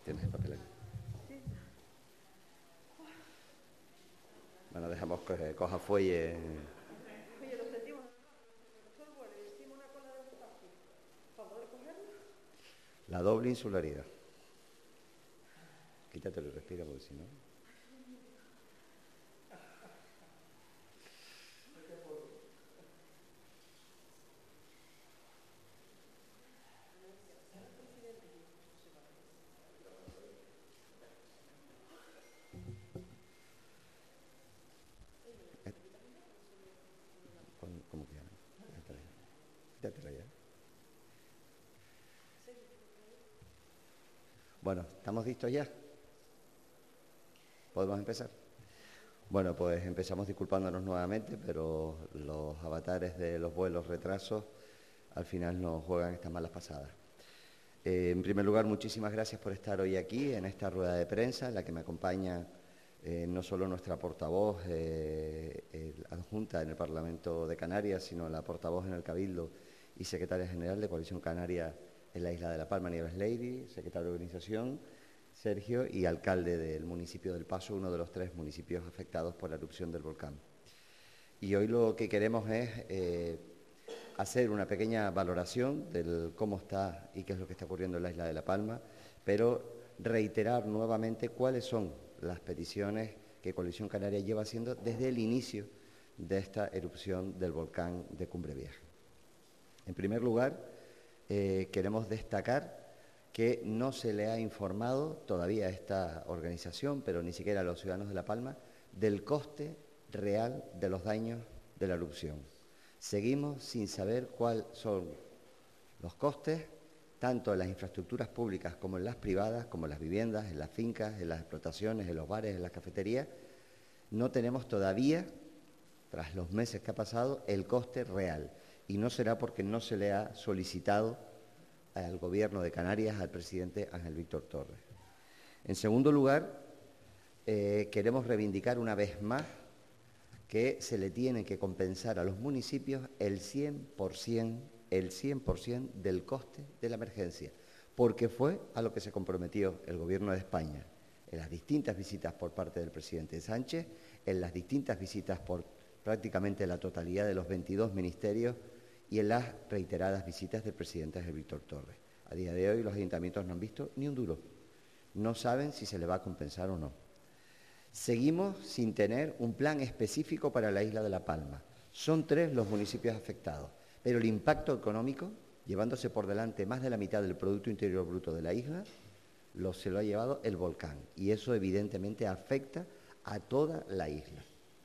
¿Tienes el papel aquí? Bueno, dejamos que coja fuelle. Oye, lo sentimos. Profesor, bueno, hicimos una cola de espacio. ¿Para poder cogerlo? La doble insularidad. Quítatelo y respira porque si no... ¿Cómo quieras? Quítatela ya. Bueno, ¿estamos listos ya? ¿Podemos empezar? Bueno, pues empezamos disculpándonos nuevamente, pero los avatares de los vuelos retrasos al final nos juegan estas malas pasadas. En primer lugar, muchísimas gracias por estar hoy aquí en esta rueda de prensa en la que me acompaña no solo nuestra portavoz adjunta en el Parlamento de Canarias, sino la portavoz en el Cabildo y secretaria general de Coalición Canaria en la isla de La Palma, Nieves Leiry, secretario de organización, Sergio, y alcalde del municipio del Paso, uno de los 3 municipios afectados por la erupción del volcán. Y hoy lo que queremos es hacer una pequeña valoración de cómo está y qué es lo que está ocurriendo en la isla de La Palma, pero reiterar nuevamente cuáles son las peticiones que Coalición Canaria lleva haciendo desde el inicio de esta erupción del volcán de Cumbre Vieja. En primer lugar, queremos destacar que no se le ha informado todavía a esta organización, pero ni siquiera a los ciudadanos de La Palma, del coste real de los daños de la erupción. Seguimos sin saber cuáles son los costes, tanto en las infraestructuras públicas como en las privadas, como en las viviendas, en las fincas, en las explotaciones, en los bares, en las cafeterías. No tenemos todavía, tras los meses que ha pasado, el coste real. Y no será porque no se le ha solicitado al Gobierno de Canarias, al presidente Ángel Víctor Torres. En segundo lugar, queremos reivindicar una vez más que se le tiene que compensar a los municipios el 100% del coste de la emergencia, porque fue a lo que se comprometió el Gobierno de España en las distintas visitas por parte del presidente Sánchez, en las distintas visitas por prácticamente la totalidad de los 22 ministerios y en las reiteradas visitas del presidente Ángel Víctor Torres. A día de hoy los ayuntamientos no han visto ni un duro, no saben si se le va a compensar o no. Seguimos sin tener un plan específico para la isla de La Palma. Son 3 los municipios afectados, pero el impacto económico, llevándose por delante más de la mitad del Producto Interior Bruto de la isla, se lo ha llevado el volcán, y eso evidentemente afecta a toda la isla.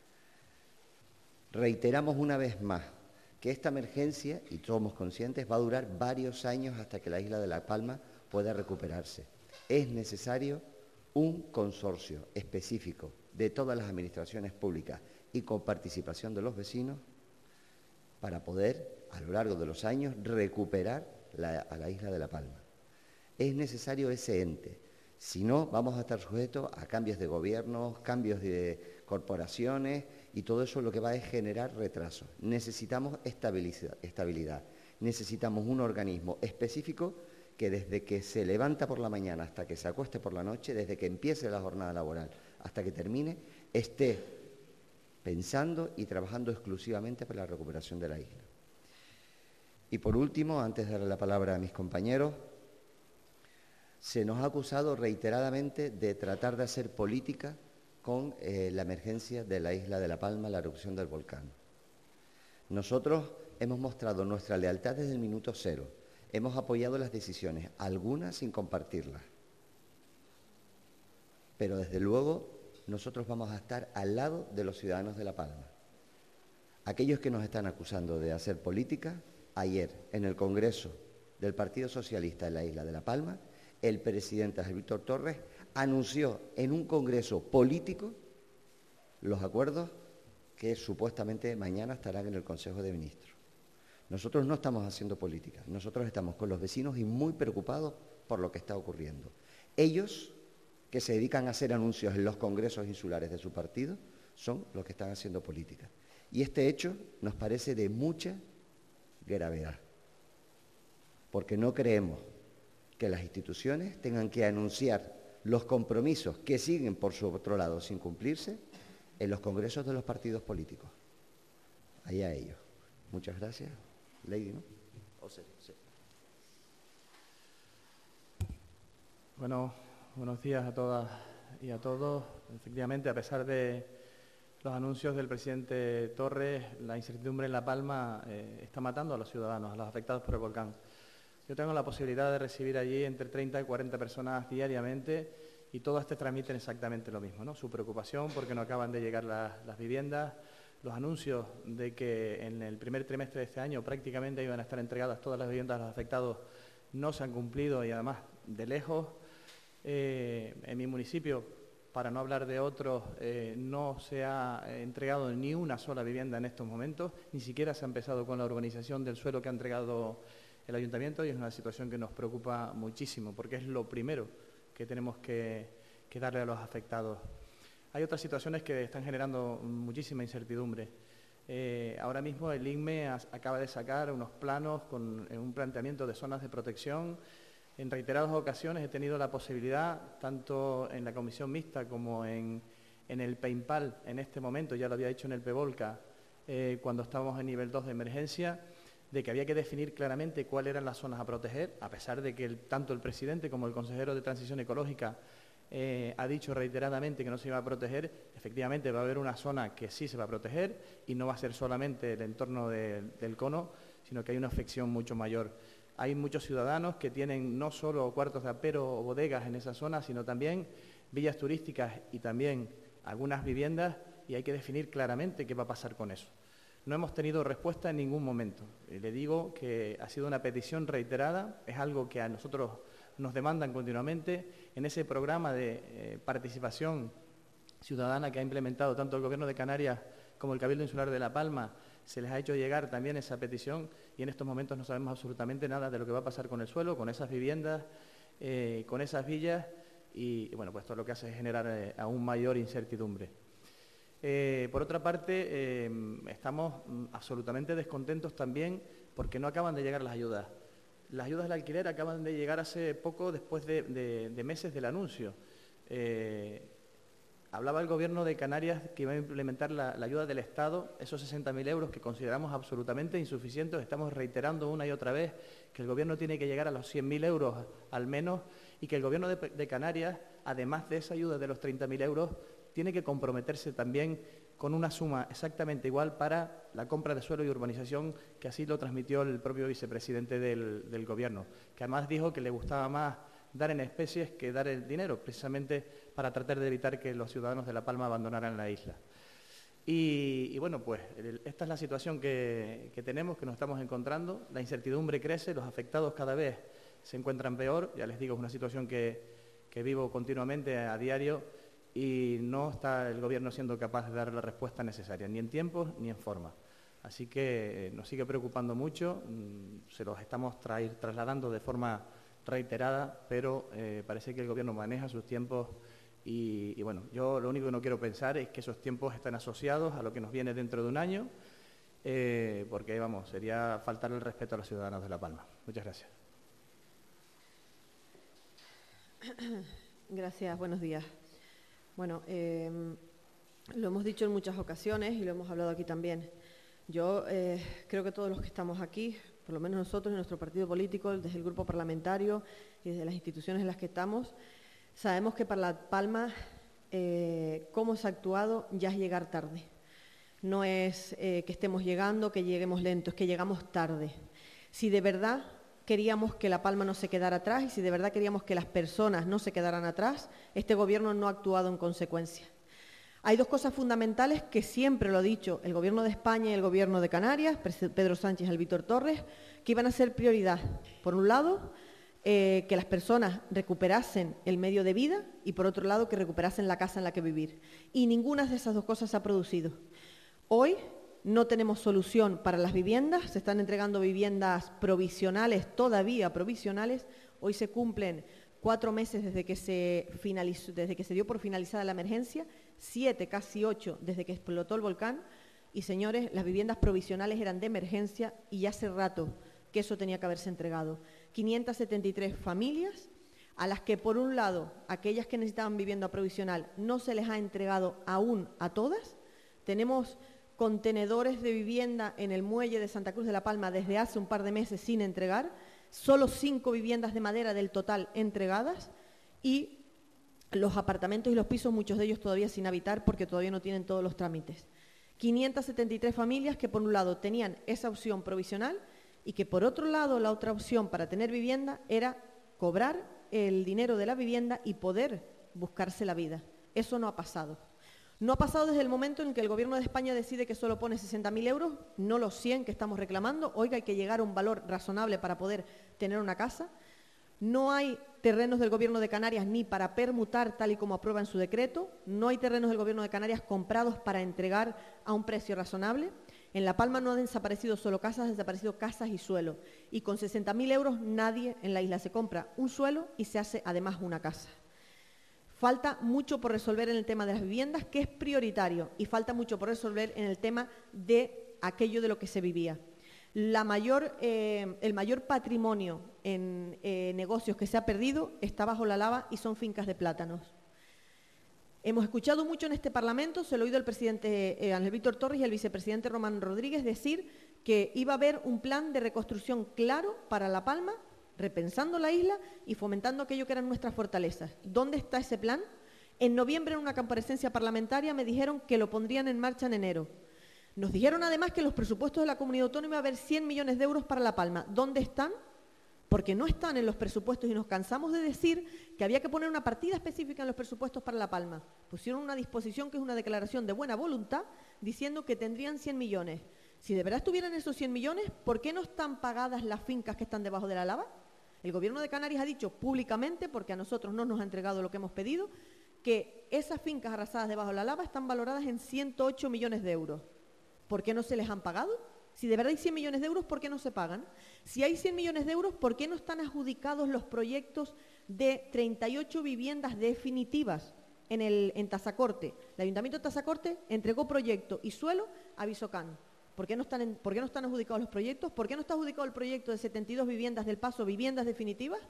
Reiteramos una vez más que esta emergencia, y somos conscientes, va a durar varios años hasta que la isla de La Palma pueda recuperarse. Es necesario un consorcio específico de todas las administraciones públicas y con participación de los vecinos para poder, a lo largo de los años, recuperar a la isla de La Palma. Es necesario ese ente, si no vamos a estar sujetos a cambios de gobierno, cambios de corporaciones, y todo eso lo que va es generar retrasos. Necesitamos estabilidad, necesitamos un organismo específico que desde que se levanta por la mañana hasta que se acueste por la noche, desde que empiece la jornada laboral hasta que termine, esté pensando y trabajando exclusivamente para la recuperación de la isla. Y por último, antes de darle la palabra a mis compañeros, se nos ha acusado reiteradamente de tratar de hacer política con la emergencia de la isla de La Palma, la erupción del volcán. Nosotros hemos mostrado nuestra lealtad desde el minuto 0. Hemos apoyado las decisiones, algunas sin compartirlas. Pero desde luego nosotros vamos a estar al lado de los ciudadanos de La Palma. Aquellos que nos están acusando de hacer política, ayer en el Congreso del Partido Socialista en la isla de La Palma, el presidente Ángel Víctor Torres anunció en un congreso político los acuerdos que supuestamente mañana estarán en el Consejo de Ministros. Nosotros no estamos haciendo política, nosotros estamos con los vecinos y muy preocupados por lo que está ocurriendo. Ellos, que se dedican a hacer anuncios en los congresos insulares de su partido, son los que están haciendo política. Y este hecho nos parece de mucha gravedad, porque no creemos que las instituciones tengan que anunciar los compromisos que siguen por su otro lado sin cumplirse en los congresos de los partidos políticos. Ahí a ellos. Muchas gracias. Lady, ¿no? Sí. Bueno, buenos días a todas y a todos. Efectivamente, a pesar de los anuncios del presidente Torres, la incertidumbre en La Palma está matando a los ciudadanos, a los afectados por el volcán. Yo tengo la posibilidad de recibir allí entre 30 y 40 personas diariamente y todas te transmiten exactamente lo mismo, ¿no? Su preocupación porque no acaban de llegar las viviendas, los anuncios de que en el primer trimestre de este año prácticamente iban a estar entregadas todas las viviendas a los afectados no se han cumplido y además de lejos. En mi municipio, para no hablar de otros, no se ha entregado ni una sola vivienda en estos momentos, ni siquiera se ha empezado con la urbanización del suelo que ha entregado el ayuntamiento y es una situación que nos preocupa muchísimo porque es lo primero que tenemos que darle a los afectados. Hay otras situaciones que están generando muchísima incertidumbre. Ahora mismo el INME acaba de sacar unos planos con un planteamiento de zonas de protección. En reiteradas ocasiones he tenido la posibilidad, tanto en la comisión mixta como en el PEIMPAL, en este momento, ya lo había hecho en el PEVOLCA, cuando estábamos en nivel 2 de emergencia, de que había que definir claramente cuáles eran las zonas a proteger, a pesar de que tanto el presidente como el consejero de Transición Ecológica ha dicho reiteradamente que no se iba a proteger. Efectivamente va a haber una zona que sí se va a proteger y no va a ser solamente el entorno del cono, sino que hay una afección mucho mayor. Hay muchos ciudadanos que tienen no solo cuartos de apero o bodegas en esa zona, sino también villas turísticas y también algunas viviendas y hay que definir claramente qué va a pasar con eso. No hemos tenido respuesta en ningún momento. Le digo que ha sido una petición reiterada, es algo que a nosotros nos demandan continuamente. En ese programa de participación ciudadana que ha implementado tanto el Gobierno de Canarias como el Cabildo Insular de La Palma, se les ha hecho llegar también esa petición y en estos momentos no sabemos absolutamente nada de lo que va a pasar con el suelo, con esas viviendas, con esas villas y bueno, pues esto lo que hace es generar aún mayor incertidumbre. Por otra parte, estamos absolutamente descontentos también porque no acaban de llegar las ayudas. Las ayudas del alquiler acaban de llegar hace poco, después de meses del anuncio. Hablaba el Gobierno de Canarias que iba a implementar la ayuda del Estado, esos 60.000 euros que consideramos absolutamente insuficientes. Estamos reiterando una y otra vez que el Gobierno tiene que llegar a los 100.000 euros al menos y que el Gobierno de Canarias, además de esa ayuda de los 30.000 euros, tiene que comprometerse también con una suma exactamente igual para la compra de suelo y urbanización, que así lo transmitió el propio vicepresidente del Gobierno, que además dijo que le gustaba más dar en especies que dar el dinero, precisamente para tratar de evitar que los ciudadanos de La Palma abandonaran la isla. Y bueno, pues esta es la situación que tenemos, que nos estamos encontrando. La incertidumbre crece, los afectados cada vez se encuentran peor. Ya les digo, es una situación que vivo continuamente a diario y no está el Gobierno siendo capaz de dar la respuesta necesaria, ni en tiempo ni en forma. Así que nos sigue preocupando mucho, se los estamos trasladando de forma reiterada, pero parece que el Gobierno maneja sus tiempos y bueno, yo lo único que no quiero pensar es que esos tiempos están asociados a lo que nos viene dentro de un año, porque vamos, sería faltar el respeto a los ciudadanos de La Palma. Muchas gracias. Gracias, buenos días. Bueno, lo hemos dicho en muchas ocasiones y lo hemos hablado aquí también. Yo creo que todos los que estamos aquí, por lo menos nosotros en nuestro partido político, desde el grupo parlamentario y desde las instituciones en las que estamos, sabemos que para La Palma, cómo se ha actuado ya es llegar tarde. No es que estemos llegando, que lleguemos lentos, es que llegamos tarde. Si de verdad queríamos que La Palma no se quedara atrás y si de verdad queríamos que las personas no se quedaran atrás, este Gobierno no ha actuado en consecuencia. Hay dos cosas fundamentales que siempre lo ha dicho el Gobierno de España y el Gobierno de Canarias, Pedro Sánchez y Víctor Torres, que iban a ser prioridad. Por un lado, que las personas recuperasen el medio de vida y, por otro lado, que recuperasen la casa en la que vivir. Y ninguna de esas dos cosas se ha producido. Hoy no tenemos solución para las viviendas, se están entregando viviendas provisionales, todavía provisionales. Hoy se cumplen 4 meses desde que se dio por finalizada la emergencia, 7, casi 8, desde que explotó el volcán. Y, señores, las viviendas provisionales eran de emergencia y ya hace rato que eso tenía que haberse entregado. 573 familias a las que, por un lado, aquellas que necesitaban vivienda provisional no se les ha entregado aún a todas. Tenemos contenedores de vivienda en el muelle de Santa Cruz de la Palma desde hace un par de meses sin entregar, solo 5 viviendas de madera del total entregadas y los apartamentos y los pisos, muchos de ellos todavía sin habitar porque todavía no tienen todos los trámites. 573 familias que por un lado tenían esa opción provisional y que por otro lado la otra opción para tener vivienda era cobrar el dinero de la vivienda y poder buscarse la vida. Eso no ha pasado. No ha pasado desde el momento en que el Gobierno de España decide que solo pone 60.000 euros, no los 100 que estamos reclamando. Oiga, hay que llegar a un valor razonable para poder tener una casa. No hay terrenos del Gobierno de Canarias ni para permutar tal y como aprueba en su decreto. No hay terrenos del Gobierno de Canarias comprados para entregar a un precio razonable. En La Palma no han desaparecido solo casas, han desaparecido casas y suelo. Y con 60.000 euros nadie en la isla se compra un suelo y se hace además una casa. Falta mucho por resolver en el tema de las viviendas, que es prioritario, y falta mucho por resolver en el tema de aquello de lo que se vivía. El mayor patrimonio en negocios que se ha perdido está bajo la lava y son fincas de plátanos. Hemos escuchado mucho en este Parlamento, se lo he oído el presidente Ángel Víctor Torres y el vicepresidente Román Rodríguez decir que iba a haber un plan de reconstrucción claro para La Palma, repensando la isla y fomentando aquello que eran nuestras fortalezas. ¿Dónde está ese plan? En noviembre, en una comparecencia parlamentaria, me dijeron que lo pondrían en marcha en enero. Nos dijeron además que en los presupuestos de la Comunidad Autónoma iba a haber 100 millones de euros para La Palma. ¿Dónde están? Porque no están en los presupuestos y nos cansamos de decir que había que poner una partida específica en los presupuestos para La Palma. Pusieron una disposición que es una declaración de buena voluntad diciendo que tendrían 100 millones. Si de verdad estuvieran esos 100 millones, ¿por qué no están pagadas las fincas que están debajo de la lava? El Gobierno de Canarias ha dicho públicamente, porque a nosotros no nos ha entregado lo que hemos pedido, que esas fincas arrasadas debajo de la lava están valoradas en 108 millones de euros. ¿Por qué no se les han pagado? Si de verdad hay 100 millones de euros, ¿por qué no se pagan? Si hay 100 millones de euros, ¿por qué no están adjudicados los proyectos de 38 viviendas definitivas en Tazacorte? El Ayuntamiento de Tazacorte entregó proyecto y suelo a Visocán. ¿Por qué no están adjudicados los proyectos? ¿Por qué no está adjudicado el proyecto de 72 viviendas del Paso, viviendas definitivas?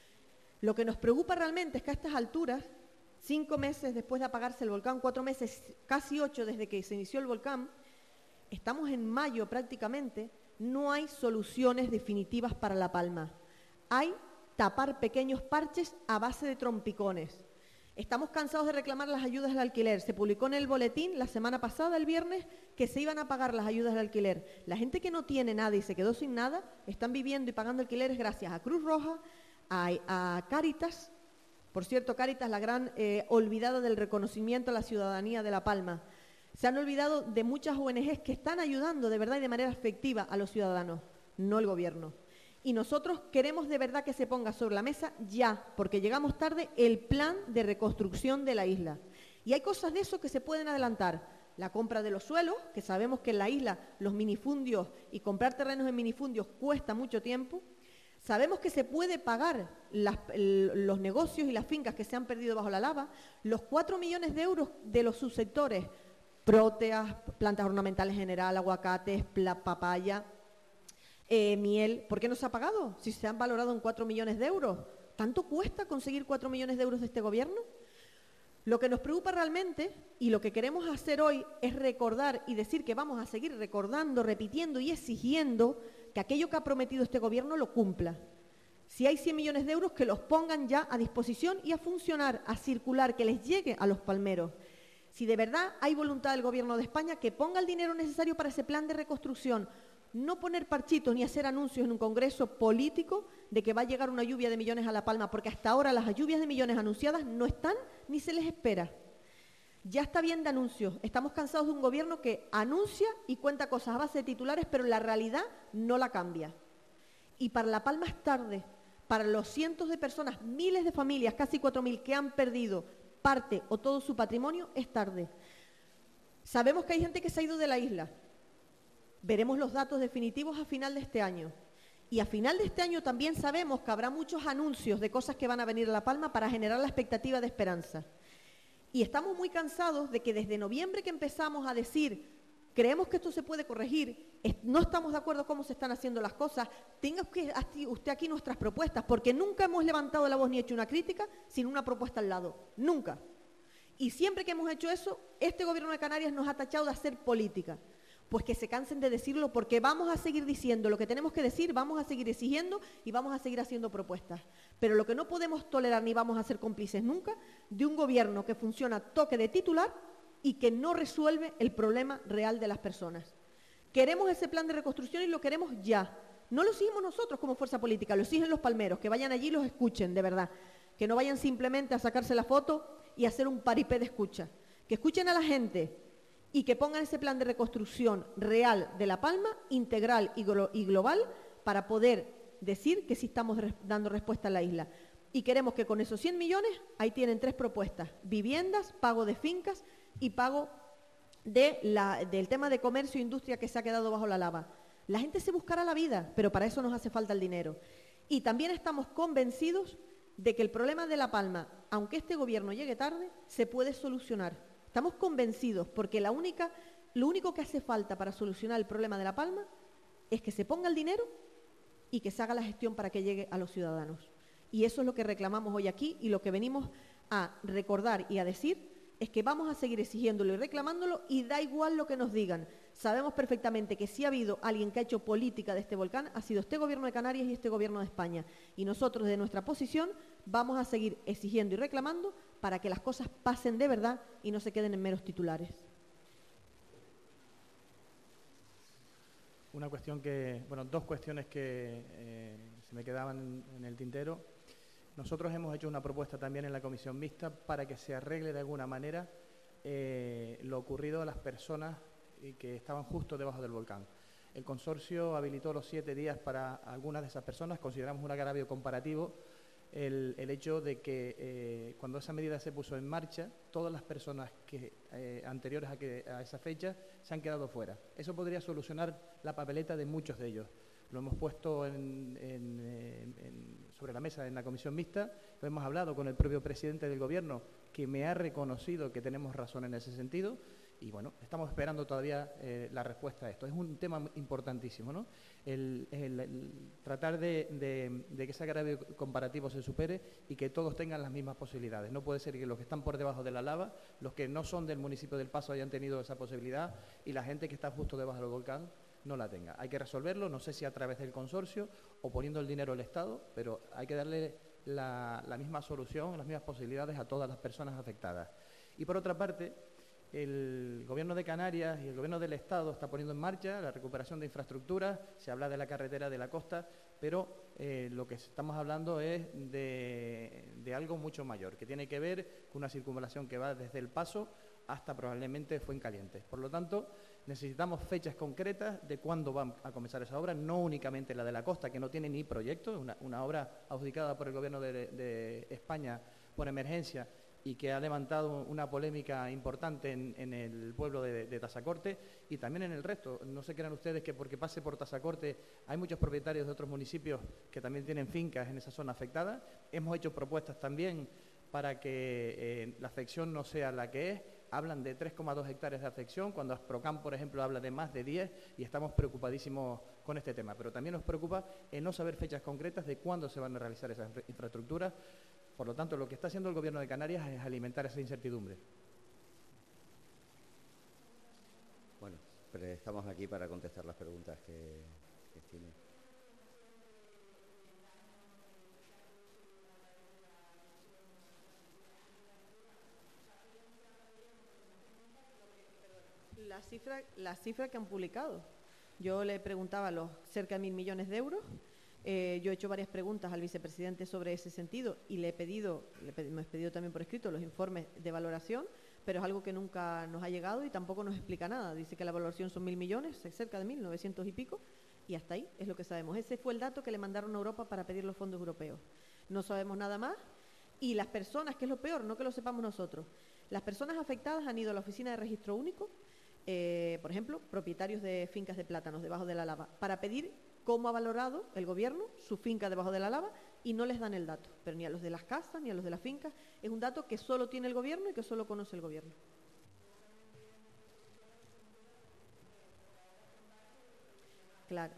Lo que nos preocupa realmente es que a estas alturas, 5 meses después de apagarse el volcán, 4 meses, casi 8 desde que se inició el volcán, estamos en mayo prácticamente, no hay soluciones definitivas para La Palma. Hay tapar pequeños parches a base de trompicones. Estamos cansados de reclamar las ayudas al alquiler. Se publicó en el boletín la semana pasada, el viernes, que se iban a pagar las ayudas al alquiler. La gente que no tiene nada y se quedó sin nada, están viviendo y pagando alquileres gracias a Cruz Roja, a Cáritas. Por cierto, Cáritas, la gran olvidada del reconocimiento a la ciudadanía de La Palma. Se han olvidado de muchas ONGs que están ayudando de verdad y de manera efectiva a los ciudadanos, no el Gobierno. Y nosotros queremos de verdad que se ponga sobre la mesa ya, porque llegamos tarde, el plan de reconstrucción de la isla. Y hay cosas de eso que se pueden adelantar. La compra de los suelos, que sabemos que en la isla los minifundios y comprar terrenos en minifundios cuesta mucho tiempo. Sabemos que se puede pagar los negocios y las fincas que se han perdido bajo la lava. Los 4 millones de euros de los subsectores, próteas, plantas ornamentales en general, aguacates, papaya, miel, ¿por qué no se ha pagado? Si se han valorado en 4 millones de euros. ¿Tanto cuesta conseguir 4 millones de euros de este Gobierno? Lo que nos preocupa realmente y lo que queremos hacer hoy es recordar y decir que vamos a seguir recordando, repitiendo y exigiendo que aquello que ha prometido este Gobierno lo cumpla. Si hay 100 millones de euros, que los pongan ya a disposición y a funcionar, a circular, que les llegue a los palmeros. Si de verdad hay voluntad del Gobierno de España, que ponga el dinero necesario para ese plan de reconstrucción. No poner parchitos ni hacer anuncios en un congreso político de que va a llegar una lluvia de millones a La Palma, porque hasta ahora las lluvias de millones anunciadas no están ni se les espera. Ya está bien de anuncios. Estamos cansados de un Gobierno que anuncia y cuenta cosas a base de titulares, pero la realidad no la cambia. Y para La Palma es tarde. Para los cientos de personas, miles de familias, casi 4.000 que han perdido parte o todo su patrimonio, es tarde. Sabemos que hay gente que se ha ido de la isla. Veremos los datos definitivos a final de este año. Y a final de este año también sabemos que habrá muchos anuncios de cosas que van a venir a La Palma para generar la expectativa de esperanza. Y estamos muy cansados de que desde noviembre que empezamos a decir, creemos que esto se puede corregir, no estamos de acuerdo cómo se están haciendo las cosas, tenga usted aquí nuestras propuestas, porque nunca hemos levantado la voz ni hecho una crítica sin una propuesta al lado, nunca. Y siempre que hemos hecho eso, este Gobierno de Canarias nos ha tachado de hacer política. Pues que se cansen de decirlo, porque vamos a seguir diciendo lo que tenemos que decir, vamos a seguir exigiendo y vamos a seguir haciendo propuestas. Pero lo que no podemos tolerar ni vamos a ser cómplices nunca de un gobierno que funciona a toque de titular y que no resuelve el problema real de las personas. Queremos ese plan de reconstrucción y lo queremos ya. No lo exigimos nosotros como fuerza política, lo exigen los palmeros, que vayan allí y los escuchen, de verdad. Que no vayan simplemente a sacarse la foto y hacer un paripé de escucha. Que escuchen a la gente y que pongan ese plan de reconstrucción real de La Palma, integral y global, para poder decir que sí estamos dando respuesta a la isla. Y queremos que con esos 100 millones, ahí tienen 3 propuestas: viviendas, pago de fincas y pago del tema de comercio e industria que se ha quedado bajo la lava. La gente se buscará la vida, pero para eso nos hace falta el dinero. Y también estamos convencidos de que el problema de La Palma, aunque este gobierno llegue tarde, se puede solucionar. Estamos convencidos, porque lo único que hace falta para solucionar el problema de La Palma es que se ponga el dinero y que se haga la gestión para que llegue a los ciudadanos. Y eso es lo que reclamamos hoy aquí, y lo que venimos a recordar y a decir es que vamos a seguir exigiéndolo y reclamándolo, y da igual lo que nos digan. Sabemos perfectamente que si ha habido alguien que ha hecho política de este volcán, ha sido este Gobierno de Canarias y este Gobierno de España. Y nosotros, de nuestra posición, vamos a seguir exigiendo y reclamando para que las cosas pasen de verdad y no se queden en meros titulares. Dos cuestiones que se me quedaban en el tintero. Nosotros hemos hecho una propuesta también en la comisión mixta para que se arregle de alguna manera lo ocurrido a las personas que estaban justo debajo del volcán. El consorcio habilitó los 7 días para algunas de esas personas. Consideramos un agravio comparativo el hecho de que cuando esa medida se puso en marcha, todas las personas anteriores a esa fecha se han quedado fuera. Eso podría solucionar la papeleta de muchos de ellos. Lo hemos puesto sobre la mesa en la comisión mixta, lo hemos hablado con el propio presidente del Gobierno, que me ha reconocido que tenemos razón en ese sentido, y bueno, estamos esperando todavía la respuesta a esto. Es un tema importantísimo, ¿no? El tratar de que ese agravio comparativo se supere y que todos tengan las mismas posibilidades. No puede ser que los que están por debajo de la lava, los que no son del municipio del Paso, hayan tenido esa posibilidad, y la gente que está justo debajo del volcán no la tenga. Hay que resolverlo, no sé si a través del consorcio o poniendo el dinero al Estado, pero hay que darle la misma solución, las mismas posibilidades a todas las personas afectadas. Y por otra parte, el Gobierno de Canarias y el Gobierno del Estado está poniendo en marcha la recuperación de infraestructuras. Se habla de la carretera de la costa, pero lo que estamos hablando es de algo mucho mayor, que tiene que ver con una circunvalación que va desde El Paso hasta probablemente Fuencaliente. Por lo tanto, necesitamos fechas concretas de cuándo va a comenzar esa obra, no únicamente la de la costa, que no tiene ni proyecto, una obra adjudicada por el Gobierno de España por emergencia y que ha levantado una polémica importante en el pueblo de Tazacorte y también en el resto. No se crean ustedes que porque pase por Tazacorte hay muchos propietarios de otros municipios que también tienen fincas en esa zona afectada. Hemos hecho propuestas también para que la afección no sea la que es. Hablan de 3,2 hectáreas de afección, cuando Asprocam, por ejemplo, habla de más de 10, y estamos preocupadísimos con este tema. Pero también nos preocupa el no saber fechas concretas de cuándo se van a realizar esas infraestructuras. Por lo tanto, lo que está haciendo el Gobierno de Canarias es alimentar esa incertidumbre. Bueno, pero estamos aquí para contestar las preguntas que tienen. La cifra que han publicado. Yo le preguntaba los cerca de 1.000 millones de euros. Yo he hecho varias preguntas al vicepresidente sobre ese sentido y hemos pedido también por escrito los informes de valoración, pero es algo que nunca nos ha llegado y tampoco nos explica nada. Dice que la valoración son 1.000 millones, cerca de 1.900 y pico, y hasta ahí es lo que sabemos. Ese fue el dato que le mandaron a Europa para pedir los fondos europeos. No sabemos nada más. Y las personas, que es lo peor, no que lo sepamos nosotros, las personas afectadas han ido a la oficina de registro único, por ejemplo, propietarios de fincas de plátanos debajo de la lava, para pedir cómo ha valorado el Gobierno su finca debajo de la lava, y no les dan el dato, pero ni a los de las casas ni a los de las fincas. Es un dato que solo tiene el Gobierno y que solo conoce el Gobierno. Claro.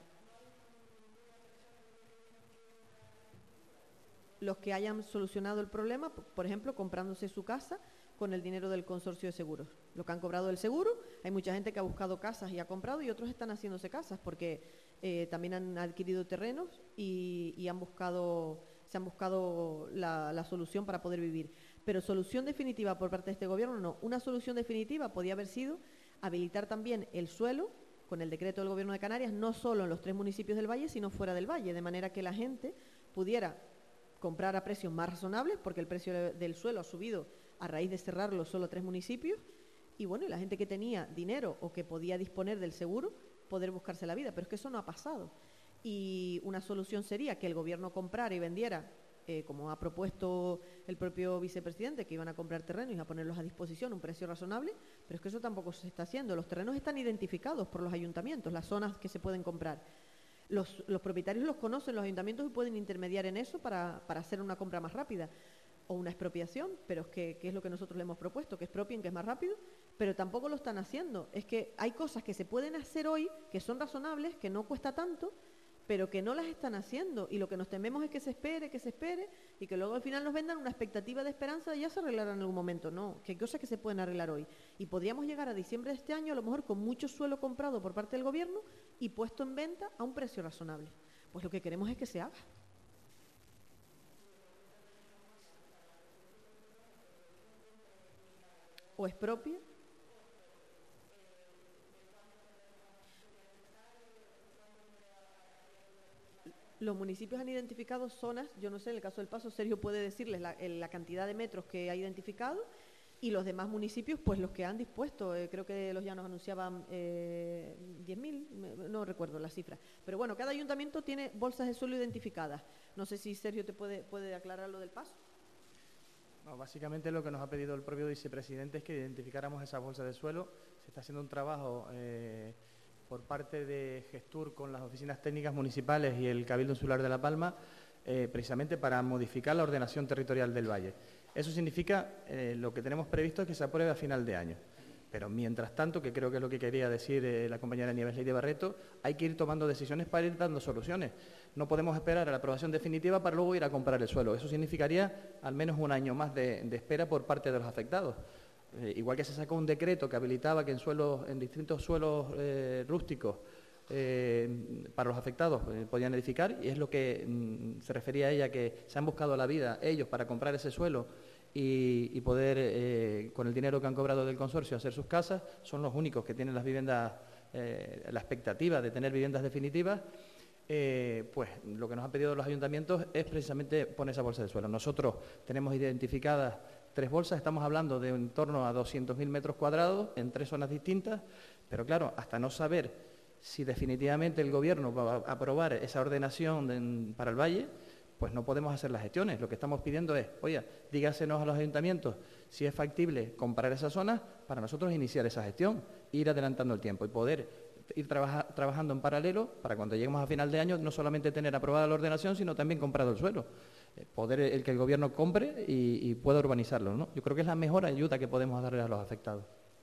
Los que hayan solucionado el problema, por ejemplo, comprándose su casa con el dinero del consorcio de seguros. Lo que han cobrado del seguro, hay mucha gente que ha buscado casas y ha comprado y otros están haciéndose casas porque también han adquirido terrenos y se han buscado la solución para poder vivir. Pero solución definitiva por parte de este gobierno no. Una solución definitiva podía haber sido habilitar también el suelo con el decreto del Gobierno de Canarias, no solo en los 3 municipios del Valle, sino fuera del Valle, de manera que la gente pudiera comprar a precios más razonables, porque el precio del suelo ha subido a raíz de cerrarlo solo 3 municipios, y bueno, y la gente que tenía dinero o que podía disponer del seguro, poder buscarse la vida, pero es que eso no ha pasado. Y una solución sería que el gobierno comprara y vendiera, como ha propuesto el propio vicepresidente, que iban a comprar terrenos y a ponerlos a disposición a un precio razonable, pero es que eso tampoco se está haciendo. Los terrenos están identificados por los ayuntamientos, las zonas que se pueden comprar. Los propietarios los conocen los ayuntamientos y pueden intermediar en eso para hacer una compra más rápida o una expropiación, pero es que es lo que nosotros le hemos propuesto, que expropien, que es más rápido, pero tampoco lo están haciendo. Es que hay cosas que se pueden hacer hoy, que son razonables, que no cuesta tanto, pero que no las están haciendo, y lo que nos tememos es que se espere, y que luego al final nos vendan una expectativa de esperanza de ya se arreglará en algún momento. No, que hay cosas que se pueden arreglar hoy. Y podríamos llegar a diciembre de este año, a lo mejor con mucho suelo comprado por parte del gobierno y puesto en venta a un precio razonable. Pues lo que queremos es que se haga. O expropia. Los municipios han identificado zonas, yo no sé, en el caso del Paso, Sergio puede decirles la cantidad de metros que ha identificado, y los demás municipios, pues los que han dispuesto, creo que los llanos anunciaban 10.000, no recuerdo la cifra, pero bueno, cada ayuntamiento tiene bolsas de suelo identificadas. No sé si Sergio te puede aclarar lo del Paso. No, básicamente lo que nos ha pedido el propio vicepresidente es que identificáramos esas bolsas de suelo. Se está haciendo un trabajo por parte de Gestur con las oficinas técnicas municipales y el Cabildo Insular de La Palma, precisamente para modificar la ordenación territorial del valle. Eso significa, lo que tenemos previsto es que se apruebe a final de año. Pero mientras tanto, que creo que es lo que quería decir la compañera Nieves Ley de Barreto, hay que ir tomando decisiones para ir dando soluciones. No podemos esperar a la aprobación definitiva para luego ir a comprar el suelo. Eso significaría al menos un año más de espera por parte de los afectados. Igual que se sacó un decreto que habilitaba que en distintos suelos rústicos para los afectados podían edificar, y es lo que se refería a ella, que se han buscado la vida ellos para comprar ese suelo y poder, con el dinero que han cobrado del consorcio, hacer sus casas. Son los únicos que tienen las viviendas, la expectativa de tener viviendas definitivas. Pues lo que nos han pedido los ayuntamientos es precisamente poner esa bolsa de suelo. Nosotros tenemos identificadas 3 bolsas, estamos hablando de en torno a 200.000 metros cuadrados en 3 zonas distintas, pero claro, hasta no saber si definitivamente el Gobierno va a aprobar esa ordenación para el Valle, pues no podemos hacer las gestiones. Lo que estamos pidiendo es, oye, dígasenos a los ayuntamientos si es factible comprar esas zonas para nosotros iniciar esa gestión, ir adelantando el tiempo y poder ir trabajando en paralelo para cuando lleguemos a final de año no solamente tener aprobada la ordenación, sino también comprado el suelo. Poder que el Gobierno compre y pueda urbanizarlo, ¿no? Yo creo que es la mejor ayuda que podemos darle a los afectados.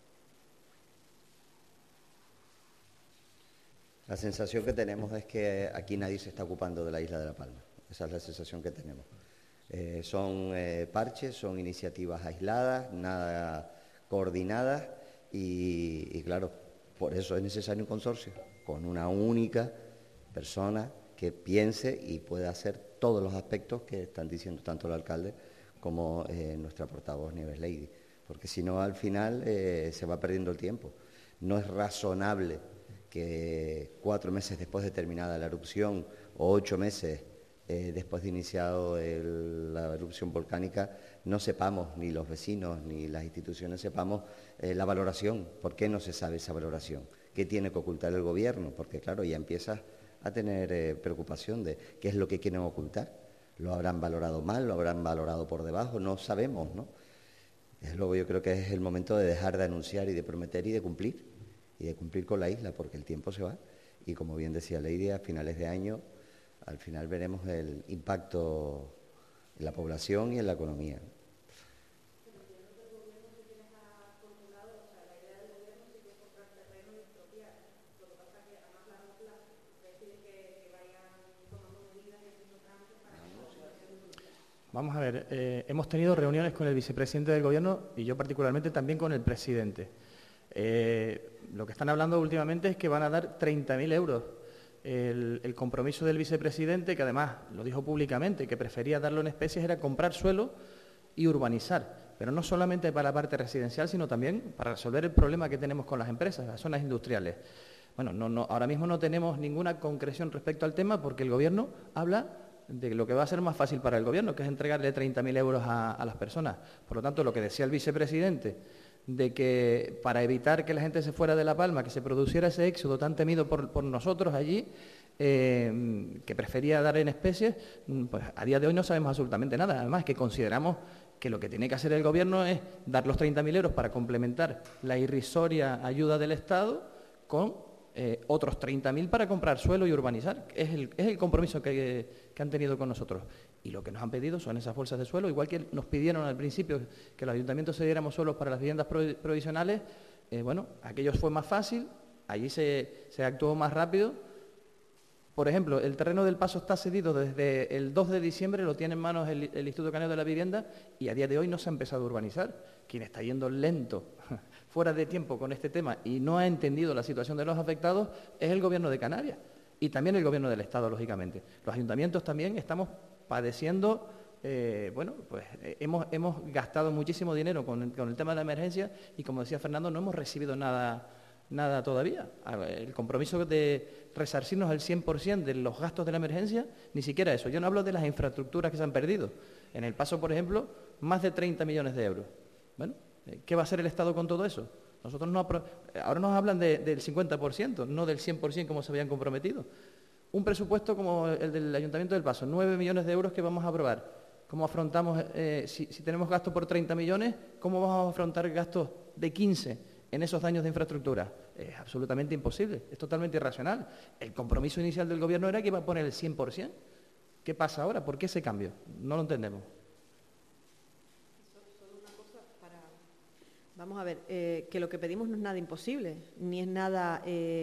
La sensación que tenemos es que aquí nadie se está ocupando de la isla de La Palma. Esa es la sensación que tenemos. Son parches, son iniciativas aisladas, nada coordinadas y claro, por eso es necesario un consorcio con una única persona que piense y pueda hacer todos los aspectos que están diciendo tanto el alcalde como nuestra portavoz Nieves Lady, porque si no al final se va perdiendo el tiempo. No es razonable que 4 meses después de terminada la erupción o 8 meses después de iniciado la erupción volcánica no sepamos, ni los vecinos ni las instituciones sepamos la valoración. ¿Por qué no se sabe esa valoración? ¿Qué tiene que ocultar el Gobierno? Porque claro, ya empiezas a tener preocupación de qué es lo que quieren ocultar. ¿Lo habrán valorado mal? ¿Lo habrán valorado por debajo? No sabemos, ¿no? Desde luego yo creo que es el momento de dejar de anunciar y de prometer y de cumplir con la isla, porque el tiempo se va y como bien decía Lady, a finales de año al final veremos el impacto en la población y en la economía. vamos a ver, hemos tenido reuniones con el vicepresidente del Gobierno y yo particularmente también con el presidente. Lo que están hablando últimamente es que van a dar 30.000 euros. El compromiso del vicepresidente, que además lo dijo públicamente, que prefería darlo en especies, era comprar suelo y urbanizar. Pero no solamente para la parte residencial, sino también para resolver el problema que tenemos con las empresas, las zonas industriales. Bueno, ahora mismo no tenemos ninguna concreción respecto al tema porque el Gobierno habla de lo que va a ser más fácil para el Gobierno, que es entregarle 30.000 euros a las personas. Por lo tanto, lo que decía el vicepresidente, de que para evitar que la gente se fuera de La Palma, que se produciera ese éxodo tan temido por nosotros allí, que prefería dar en especies, pues a día de hoy no sabemos absolutamente nada. Además, que consideramos que lo que tiene que hacer el Gobierno es dar los 30.000 euros para complementar la irrisoria ayuda del Estado con otros 30.000 para comprar suelo y urbanizar. Es el compromiso que han tenido con nosotros. Y lo que nos han pedido son esas bolsas de suelo, igual que nos pidieron al principio que los ayuntamientos se diéramos suelos para las viviendas provisionales. Bueno, aquello fue más fácil, allí se actuó más rápido. Por ejemplo, el terreno del Paso está cedido desde el 2 de diciembre, lo tiene en manos el Instituto Canario de la Vivienda y a día de hoy no se ha empezado a urbanizar. Quien está yendo lento, fuera de tiempo con este tema y no ha entendido la situación de los afectados es el Gobierno de Canarias y también el Gobierno del Estado, lógicamente. Los ayuntamientos también estamos padeciendo, hemos gastado muchísimo dinero con el tema de la emergencia y, como decía Fernando, no hemos recibido nada todavía. El compromiso de resarcirnos al 100% de los gastos de la emergencia, ni siquiera eso. Yo no hablo de las infraestructuras que se han perdido. En el Paso, por ejemplo, más de 30 millones de euros. Bueno, ¿qué va a hacer el Estado con todo eso? Ahora nos hablan del 50%, no del 100% como se habían comprometido. Un presupuesto como el del Ayuntamiento del Paso, 9 millones de euros que vamos a aprobar. ¿Cómo afrontamos, si tenemos gastos por 30 millones, cómo vamos a afrontar gastos de 15 en esos daños de infraestructura? Es absolutamente imposible, es totalmente irracional. El compromiso inicial del Gobierno era que iba a poner el 100%. ¿Qué pasa ahora? ¿Por qué ese cambio? No lo entendemos. Vamos a ver, que lo que pedimos no es nada imposible, ni es nada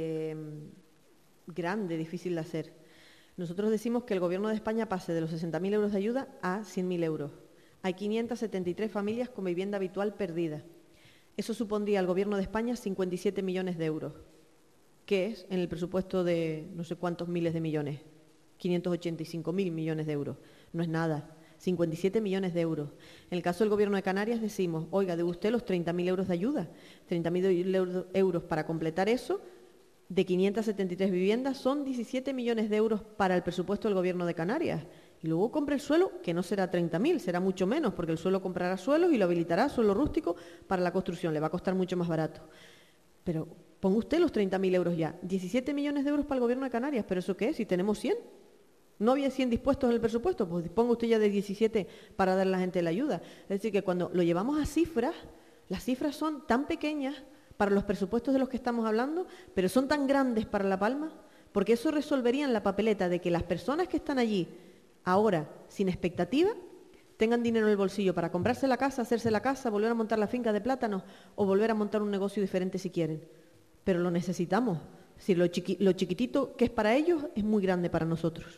grande, difícil de hacer. Nosotros decimos que el Gobierno de España pase de los 60.000 euros de ayuda a 100.000 euros. Hay 573 familias con vivienda habitual perdida. Eso supondría al Gobierno de España 57 millones de euros, que es en el presupuesto de no sé cuántos miles de millones, 585.000 millones de euros. No es nada. 57 millones de euros. En el caso del Gobierno de Canarias decimos, oiga, de usted los 30.000 euros de ayuda, 30.000 euros para completar eso, de 573 viviendas son 17 millones de euros para el presupuesto del Gobierno de Canarias. Y luego compre el suelo, que no será 30.000, será mucho menos, porque el suelo comprará suelos y lo habilitará, suelo rústico, para la construcción, le va a costar mucho más barato. Pero ponga usted los 30.000 euros ya, 17 millones de euros para el Gobierno de Canarias, ¿pero eso qué es? Si tenemos 100. ¿No había 100 dispuestos en el presupuesto? Pues disponga usted ya de 17 para dar a la gente la ayuda. Es decir, que cuando lo llevamos a cifras, las cifras son tan pequeñas para los presupuestos de los que estamos hablando, pero son tan grandes para La Palma, porque eso resolvería en la papeleta de que las personas que están allí ahora sin expectativa tengan dinero en el bolsillo para comprarse la casa, hacerse la casa, volver a montar la finca de plátanos o volver a montar un negocio diferente si quieren. Pero lo necesitamos. Es decir, lo chiquitito que es para ellos es muy grande para nosotros.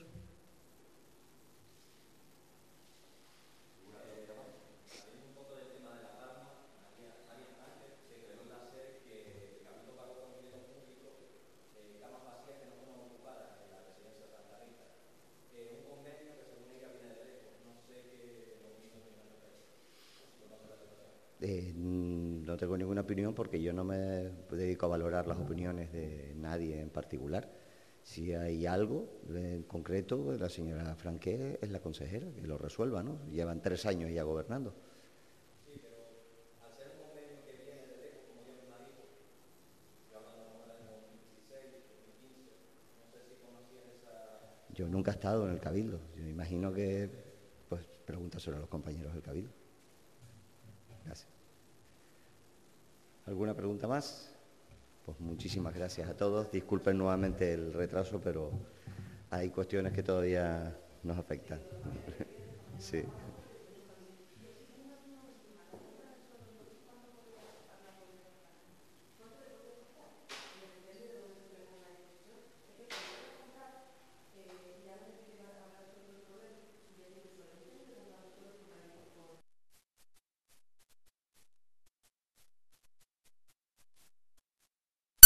No tengo ninguna opinión porque yo no me dedico a valorar las opiniones de nadie en particular. Si hay algo en concreto, la señora Franqué es la consejera, que lo resuelva, ¿no? Llevan 3 años ya gobernando. Sí, pero al ser un convenio que viene de lejos, como ya me dijo, yo hablando con el 2016, 2015, no sé si conocían esa... Yo nunca he estado en el Cabildo. Yo imagino que, pues, pregúntaselo a los compañeros del Cabildo. Gracias. ¿Alguna pregunta más? Pues muchísimas gracias a todos. Disculpen nuevamente el retraso, pero hay cuestiones que todavía nos afectan. Sí.